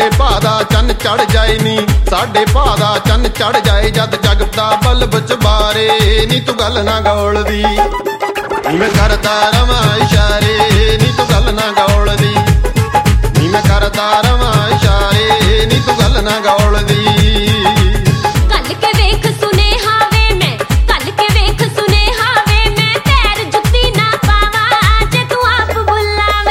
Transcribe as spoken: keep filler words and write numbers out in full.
ਸਾਡੇ ਭਾ ਦਾ ਚੰਨ ਚੜ ਜਾਏ ਨੀ, ਸਾਡੇ ਭਾ ਦਾ ਚੰਨ ਚੜ ਜਾਏ ਜਦ ਜਗ ਦਾ ਬਲਬ ਚਬਾਰੇ। ਨੀ ਤੂੰ ਗੱਲ ਨਾ ਗੌਲਦੀ ਨੀ ਮੈਂ ਕਰਦਾ ਰਵਾਂ ਇਸ਼ਾਰੇ, ਨੀ ਤੂੰ ਗੱਲ ਨਾ ਗੌਲਦੀ